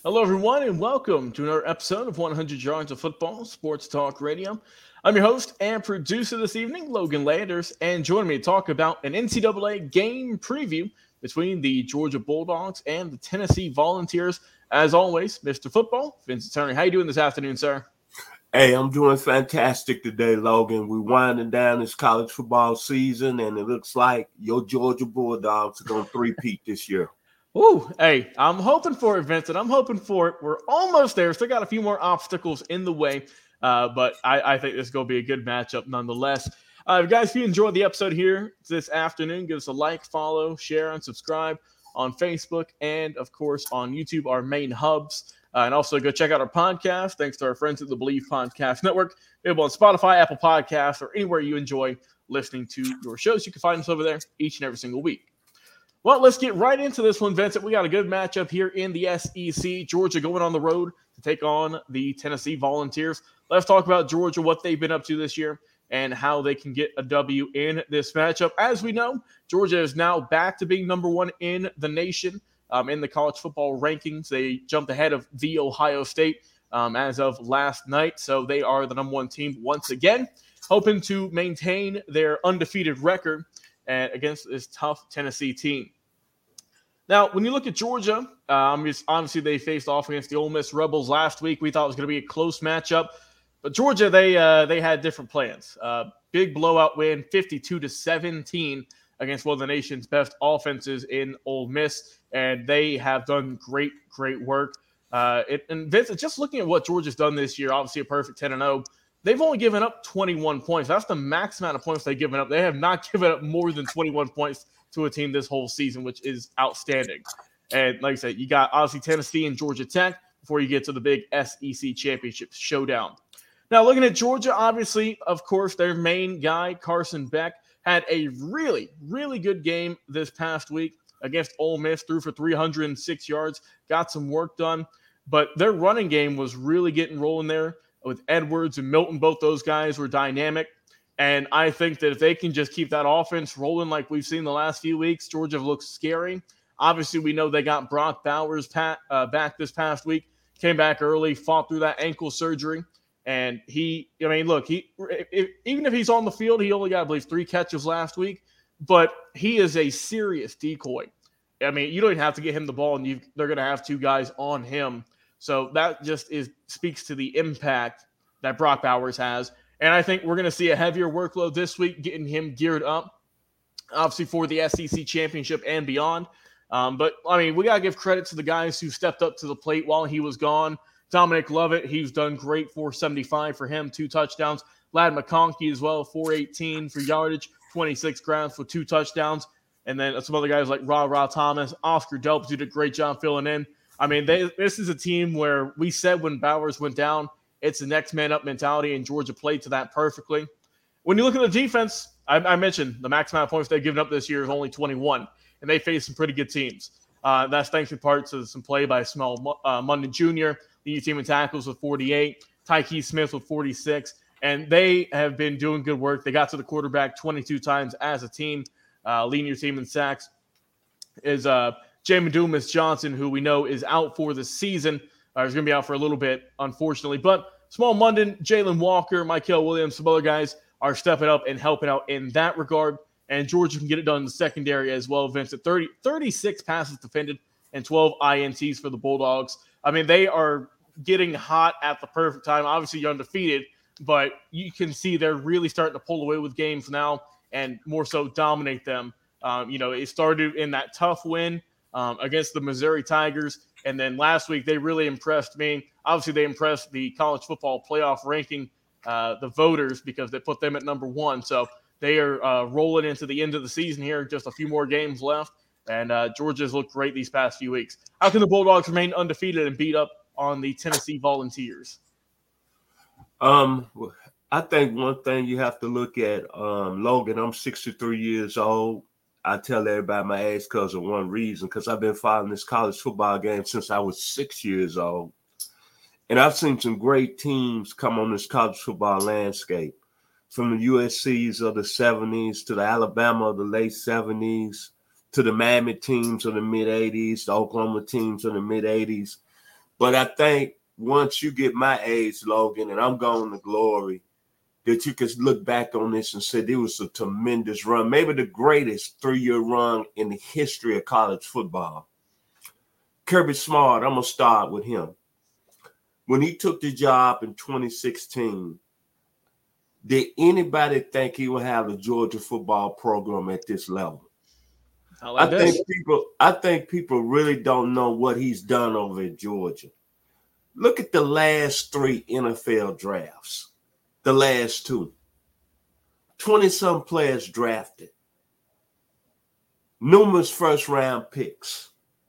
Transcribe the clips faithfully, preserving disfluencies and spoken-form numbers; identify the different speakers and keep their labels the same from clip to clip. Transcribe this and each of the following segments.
Speaker 1: Hello, everyone, and welcome to another episode of one hundred Yards of Football Sports Talk Radio. I'm your host and producer this evening, Logan Landers, and joining me to talk about an N C double A game preview between the Georgia Bulldogs and the Tennessee Volunteers. As always, Mister Football, Vincent Turner. How you doing this afternoon, sir?
Speaker 2: Hey, I'm doing fantastic today, Logan. We're winding down this college football season, and it looks like your Georgia Bulldogs are going to three-peat this year.
Speaker 1: Ooh, hey, I'm hoping for it, Vincent. I'm hoping for it. We're almost there. Still got a few more obstacles in the way, uh, but I, I think this is going to be a good matchup nonetheless. Uh, guys, if you enjoyed the episode here this afternoon, give us a like, follow, share, and subscribe on Facebook and, of course, on YouTube, our main hubs. Uh, and also go check out our podcast. Thanks to our friends at the Believe Podcast Network. Available on Spotify, Apple Podcasts, or anywhere you enjoy listening to your shows. You can find us over there each and every single week. Well, let's get right into this one, Vincent. We got a good matchup here in the S E C. Georgia going on the road to take on the Tennessee Volunteers. Let's talk about Georgia, what they've been up to this year, and how they can get a W in this matchup. As we know, Georgia is now back to being number one in the nation. Um, in the college football rankings. They jumped ahead of the Ohio State um, as of last night. So they are the number one team once again, hoping to maintain their undefeated record uh, against this tough Tennessee team. Now, when you look at Georgia, um, obviously they faced off against the Ole Miss Rebels last week. We thought it was going to be a close matchup. But Georgia, they uh, they had different plans. Uh, big blowout win, fifty-two to seventeen against one of the nation's best offenses in Ole Miss. And they have done great, great work. Uh, it, and Vincent, just looking at what Georgia's done this year, obviously a perfect ten and oh, they've only given up twenty-one points. That's the max amount of points they've given up. They have not given up more than twenty-one points to a team this whole season, which is outstanding. And like I said, you got obviously Tennessee and Georgia Tech before you get to the big S E C championship showdown. Now, looking at Georgia, obviously, of course, their main guy, Carson Beck, had a really, really good game this past week against Ole Miss, threw for three hundred six yards, got some work done. But their running game was really getting rolling there with Edwards and Milton. Both those guys were dynamic. And I think that if they can just keep that offense rolling like we've seen the last few weeks, Georgia looks scary. Obviously, we know they got Brock Bowers pat, uh, back this past week, came back early, fought through that ankle surgery. And he, I mean, look, he if, even if he's on the field, he only got, I believe, three catches last week. But he is a serious decoy. I mean, you don't even have to get him the ball, and you they're going to have two guys on him. So that just is speaks to the impact that Brock Bowers has. And I think we're going to see a heavier workload this week, getting him geared up, obviously, for the S E C championship and beyond. Um, but, I mean, we got to give credit to the guys who stepped up to the plate while he was gone. Dominic Lovett, he's done great, four seventy-five for him, two touchdowns. Ladd McConkey as well, four eighteen for yardage, twenty-six grounds for two touchdowns. And then some other guys like Ra Ra Thomas, Oscar Delp did a great job filling in. I mean, they, this is a team where we said when Bowers went down, it's the next man up mentality, and Georgia played to that perfectly. When you look at the defense, I, I mentioned the max amount of points they've given up this year is only twenty-one, and they faced some pretty good teams. Uh, that's thanks in part to some play by Small uh, Munden Junior, the team in tackles with forty-eight, Tyke Smith with forty-six, and they have been doing good work. They got to the quarterback twenty-two times as a team. Uh, leading your team in sacks is uh, Jamin Dumas Johnson, who we know is out for the season. Uh, he's going to be out for a little bit, unfortunately. But Small Munden, Jalen Walker, Michael Williams, some other guys are stepping up and helping out in that regard. And Georgia can get it done in the secondary as well, Vincent. thirty, thirty-six passes defended and twelve I N Ts for the Bulldogs. I mean, they are getting hot at the perfect time. Obviously, you're undefeated, but you can see they're really starting to pull away with games now and more so dominate them. Um, you know, it started in that tough win um, against the Missouri Tigers. And then last week, they really impressed me. Obviously, they impressed the college football playoff ranking, uh, the voters, because they put them at number one. So they are uh, rolling into the end of the season here, just a few more games left. And uh, Georgia's looked great these past few weeks. How can the Bulldogs remain undefeated and beat up on the Tennessee Volunteers?
Speaker 2: Um, I think one thing you have to look at, um, Logan, I'm sixty-three years old. I tell everybody my age because of one reason, because I've been following this college football game since I was six years old. And I've seen some great teams come on this college football landscape, from the U S Cs of the seventies to the Alabama of the late seventies to the Miami teams of the mid-eighties, the Oklahoma teams of the mid-eighties. But I think once you get my age, Logan, and I'm going to glory, that you can look back on this and say it was a tremendous run, maybe the greatest three-year run in the history of college football. Kirby Smart, I'm going to start with him. When he took the job in twenty sixteen, did anybody think he would have a Georgia football program at this level?
Speaker 1: I, like
Speaker 2: I
Speaker 1: this.
Speaker 2: think people, I think people really don't know what he's done over at Georgia. Look at the last three N F L drafts. The last two. twenty-some players drafted. Numerous first-round picks.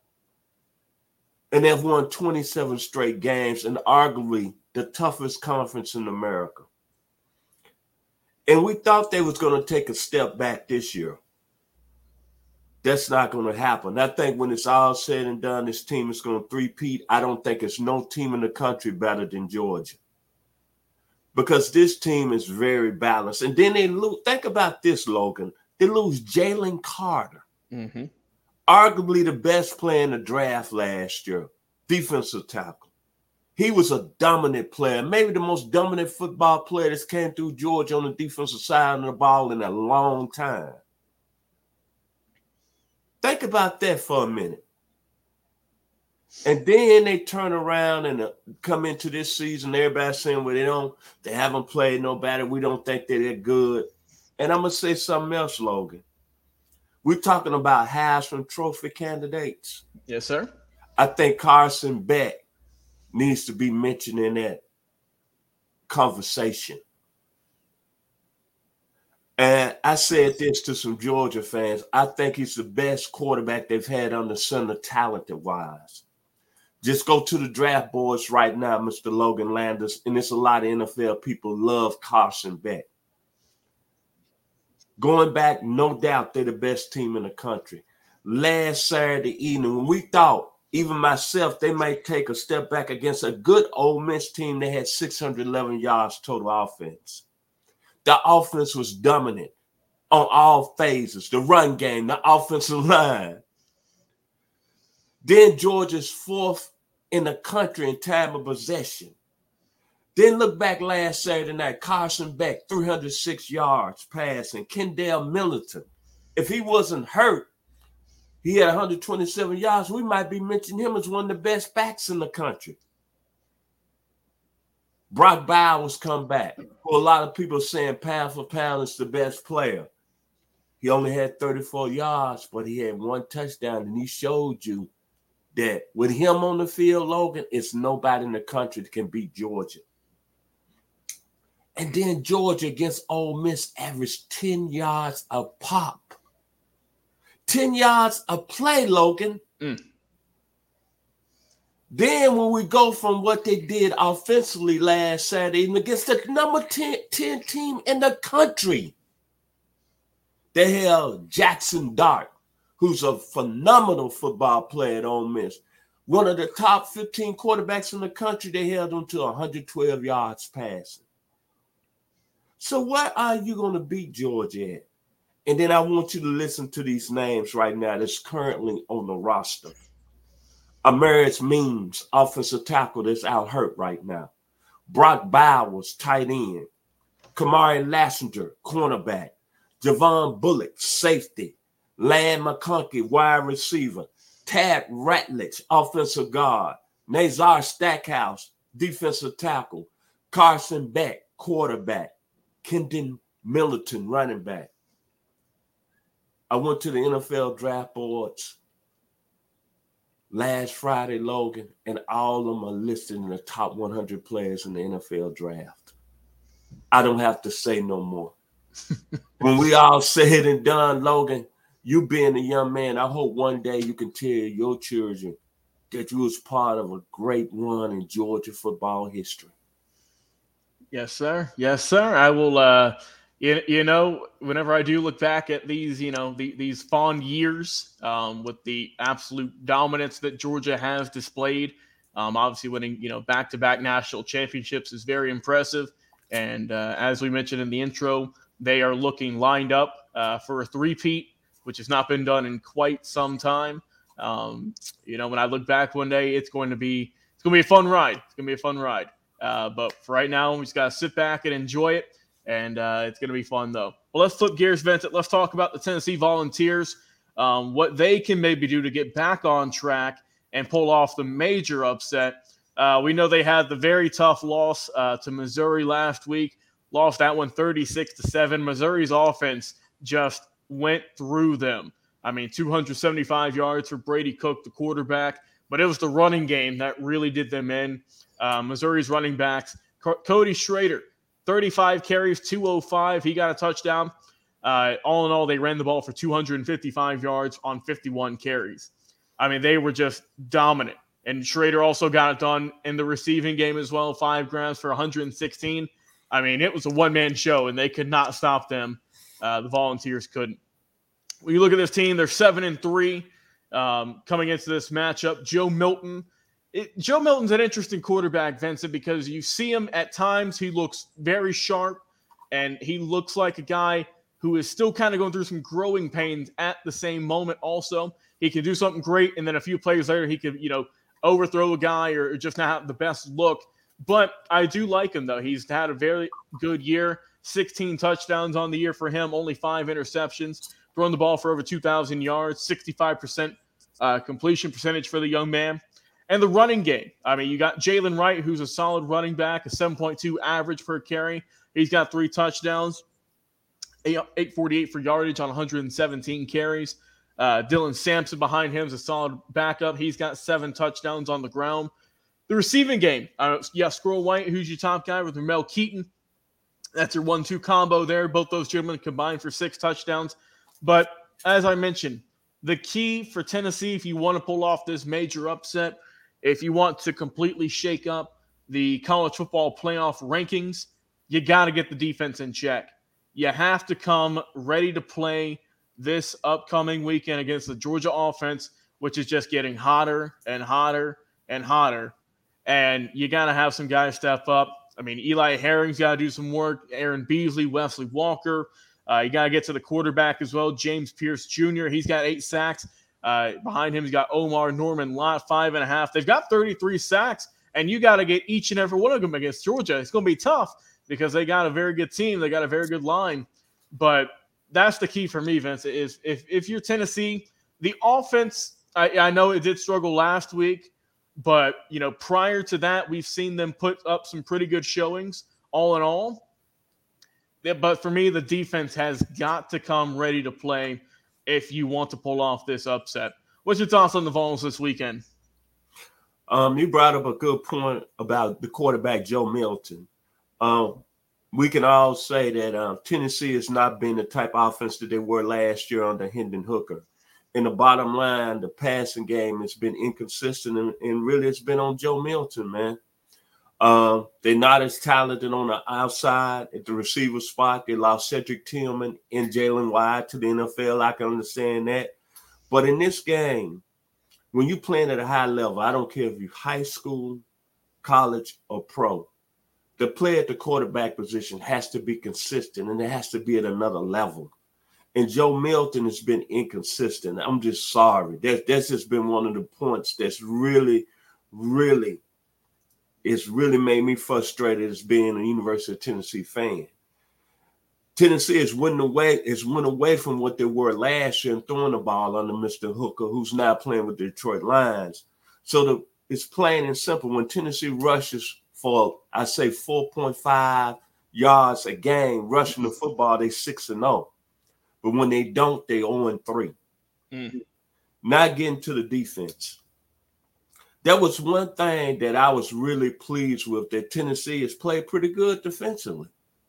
Speaker 2: And they've won twenty-seven straight games and arguably the toughest conference in America. And we thought they was going to take a step back this year. That's not going to happen. I think when it's all said and done, this team is going to three-peat. I don't think there's no team in the country better than Georgia. Because this team is very balanced. And then they lose. Think about this, Logan. They lose Jalen Carter.
Speaker 1: Mm-hmm.
Speaker 2: Arguably the best player in the draft last year, defensive tackle. He was a dominant player, maybe the most dominant football player that's came through Georgia on the defensive side of the ball in a long time. Think about that for a minute. And then they turn around and uh, come into this season, everybody saying, well, they don't, they haven't played nobody. We don't think they're that good. And I'm going to say something else, Logan. We're talking about Heisman Trophy candidates.
Speaker 1: Yes, sir.
Speaker 2: I think Carson Beck needs to be mentioned in that conversation. And I said this to some Georgia fans. I think he's the best quarterback they've had under center talented-wise. Just go to the draft boards right now, Mister Logan Landers, and it's a lot of N F L people love Carson Beck. Going back, no doubt they're the best team in the country. Last Saturday evening, when we thought, even myself, they might take a step back against a good Ole Miss team that had six hundred eleven yards total offense. The offense was dominant on all phases. The run game, the offensive line. Then Georgia's fourth in the country in time of possession. Then look back last Saturday night, Carson Beck, three hundred six yards passing. Kendall Militant, if he wasn't hurt, he had one hundred twenty-seven yards. We might be mentioning him as one of the best backs in the country. Brock Bowers come back. For a lot of people saying pound for pound is the best player. He only had thirty-four yards, but he had one touchdown, and he showed you that with him on the field, Logan, it's nobody in the country that can beat Georgia. And then Georgia against Ole Miss averaged ten yards a pop. ten yards a play, Logan. Mm. Then when we go from what they did offensively last Saturday against the number ten, ten team in the country, they held Jackson Dart, who's a phenomenal football player at Ole Miss. One of the top fifteen quarterbacks in the country, they held him to one hundred twelve yards passing. So where are you going to beat Georgia at? And then I want you to listen to these names right now that's currently on the roster. Amaris Means, offensive tackle that's out hurt right now. Brock Bowers, tight end. Kamari Lassiter, cornerback. Javon Bullock, safety. Land McConkey, wide receiver. Tad Ratledge, offensive guard. Nazar Stackhouse, defensive tackle. Carson Beck, quarterback. Kendall Militant, running back. I went to the N F L draft boards last Friday, Logan, and all of them are listed in the top one hundred players in the N F L draft. I don't have to say no more. When we all said and done, Logan, you being a young man, I hope one day you can tell your children that you was part of a great run in Georgia football history.
Speaker 1: Yes, sir. Yes, sir. I will, uh, you, you know, whenever I do look back at these, you know, the, these fond years um, with the absolute dominance that Georgia has displayed, um, obviously winning, you know, back-to-back national championships is very impressive. And uh, as we mentioned in the intro, they are looking lined up uh, for a three-peat, which has not been done in quite some time. Um, you know, when I look back one day, it's going to be it's gonna be a fun ride. It's gonna be a fun ride. Uh, but for right now, we just gotta sit back and enjoy it, and uh, it's gonna be fun though. Well, let's flip gears, Vincent. Let's talk about the Tennessee Volunteers, um, what they can maybe do to get back on track and pull off the major upset. Uh, we know they had the very tough loss uh, to Missouri last week. Lost that one thirty-six to seven. Missouri's offense just went through them. I mean, two hundred seventy-five yards for Brady Cook, the quarterback, but it was the running game that really did them in. Uh, Missouri's running backs, Co- Cody Schrader, thirty-five carries, two oh five. He got a touchdown. Uh, all in all, they ran the ball for two hundred fifty-five yards on fifty-one carries. I mean, they were just dominant. And Schrader also got it done in the receiving game as well, five grabs for one hundred sixteen. I mean, it was a one-man show, and they could not stop them. Uh, the Volunteers couldn't. When you look at this team, they're seven and three um, coming into this matchup. Joe Milton. It, Joe Milton's an interesting quarterback, Vincent, because you see him at times. He looks very sharp, and he looks like a guy who is still kind of going through some growing pains at the same moment also. He can do something great, and then a few plays later, he could, you know, overthrow a guy or just not have the best look. But I do like him, though. He's had a very good year, sixteen touchdowns on the year for him, only five interceptions, throwing the ball for over two thousand yards, sixty-five percent uh, completion percentage for the young man. And the running game. I mean, you got Jalen Wright, who's a solid running back, a seven point two average per carry. He's got three touchdowns, eight forty-eight for yardage on one hundred seventeen carries. Uh, Dylan Sampson behind him is a solid backup. He's got seven touchdowns on the ground. The receiving game, uh, yeah, Squirrel White, who's your top guy with Ramel Keaton. That's your one two combo there. Both those gentlemen combined for six touchdowns. But as I mentioned, the key for Tennessee, if you want to pull off this major upset, if you want to completely shake up the college football playoff rankings, you got to get the defense in check. You have to come ready to play this upcoming weekend against the Georgia offense, which is just getting hotter and hotter and hotter. And you got to have some guys step up. I mean, Eli Herring's got to do some work. Aaron Beasley, Wesley Walker. Uh, you got to get to the quarterback as well. James Pierce Junior He's got eight sacks. Uh, behind him, he's got Omar Norman Lott, five and a half. They've got thirty-three sacks, and you got to get each and every one of them against Georgia. It's going to be tough because they got a very good team. They got a very good line. But that's the key for me, Vince, is if, if you're Tennessee, the offense, I, I know it did struggle last week, but, you know, prior to that, we've seen them put up some pretty good showings all in all. Yeah, but for me, the defense has got to come ready to play if you want to pull off this upset. What's your thoughts on the Vols this weekend?
Speaker 2: Um, you brought up a good point about the quarterback, Joe Milton. Um, we can all say that uh, Tennessee has not been the type of offense that they were last year under Hendon Hooker. In the bottom line, the passing game has been inconsistent, and, and really it's been on Joe Milton, man. Um, they're not as talented on the outside at the receiver spot. They lost Cedric Tillman and Jalen White to the N F L. I can understand that. But in this game, when you're playing at a high level, I don't care if you're high school, college, or pro, the play at the quarterback position has to be consistent, and it has to be at another level. And Joe Milton has been inconsistent. I'm just sorry. That, that's just been one of the points that's really, really, it's really made me frustrated as being a University of Tennessee fan. Tennessee is winning away, is winning away from what they were last year and throwing the ball under Mister Hooker, who's now playing with the Detroit Lions. So the, it's plain and simple. When Tennessee rushes for, I say, four point five yards a game, rushing the football, they six and oh. But when they don't, they oh and three. Mm-hmm. Now getting to the defense. That was one thing that I was really pleased with, that Tennessee has played pretty good defensively.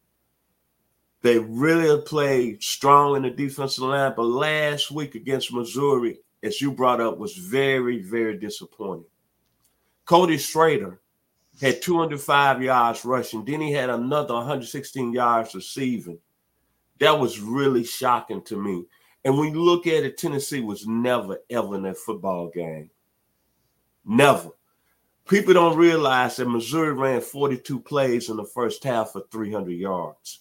Speaker 2: They really played strong in the defensive line, but last week against Missouri, as you brought up, was very, very disappointing. Cody Schrader had two hundred five yards rushing. Then he had another one hundred sixteen yards receiving. That was really shocking to me. And when you look at it, Tennessee was never, ever in that football game. Never. People don't realize that Missouri ran forty-two plays in the first half for three hundred yards.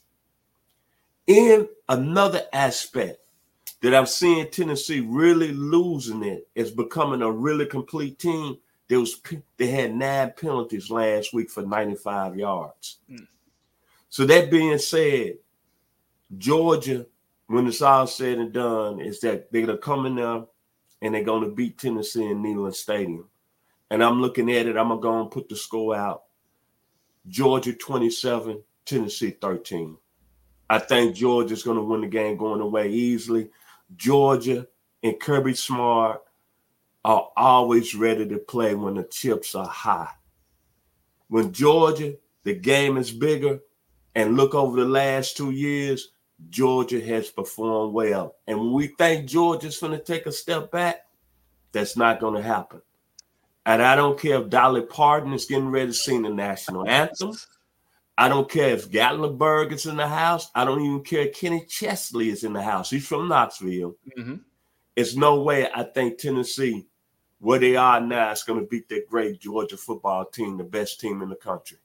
Speaker 2: In another aspect that I'm seeing Tennessee really losing it is becoming a really complete team. There was they had nine penalties last week for ninety-five yards. Mm. So that being said, Georgia, when it's all said and done, is that they're gonna come in there and they're gonna beat Tennessee in Neyland Stadium. And I'm looking at it. I'm gonna go and put the score out. Georgia twenty-seven, Tennessee thirteen. I think Georgia's gonna win the game going away easily. Georgia and Kirby Smart are always ready to play when the chips are high. When Georgia, the game is bigger, and look over the last two years, Georgia has performed well. And when we think Georgia's going to take a step back, that's not going to happen. And I don't care if Dolly Parton is getting ready to sing the national anthem. I don't care if Gatlinburg is in the house. I don't even care if Kenny Chesley is in the house. He's from Knoxville. Mm-hmm. It's no way I think Tennessee, where they are now, is going to beat that great Georgia football team, the best team in the country.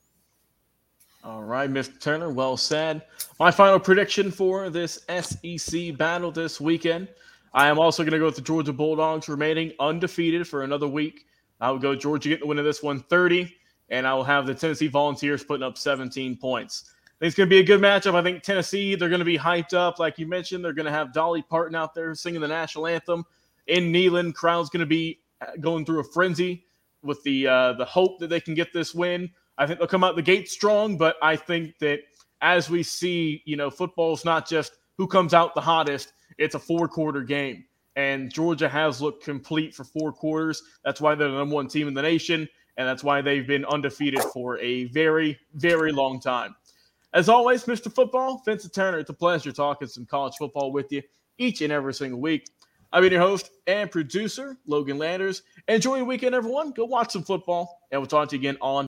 Speaker 1: All right, Mister Turner, well said. My final prediction for this S E C battle this weekend, I am also going to go with the Georgia Bulldogs remaining undefeated for another week. I will go Georgia getting the win of this one thirty, and I will have the Tennessee Volunteers putting up seventeen points. I think it's going to be a good matchup. I think Tennessee, they're going to be hyped up. Like you mentioned, they're going to have Dolly Parton out there singing the national anthem. In Neyland, crowd's going to be going through a frenzy with the uh, the hope that they can get this win. I think they'll come out the gate strong, but I think that as we see, you know, football's not just who comes out the hottest. It's a four-quarter game, and Georgia has looked complete for four quarters. That's why they're the number one team in the nation, and that's why they've been undefeated for a very, very long time. As always, Mister Football, Vincent Turner, it's a pleasure talking some college football with you each and every single week. I've been your host and producer, Logan Landers. Enjoy your weekend, everyone. Go watch some football, and we'll talk to you again on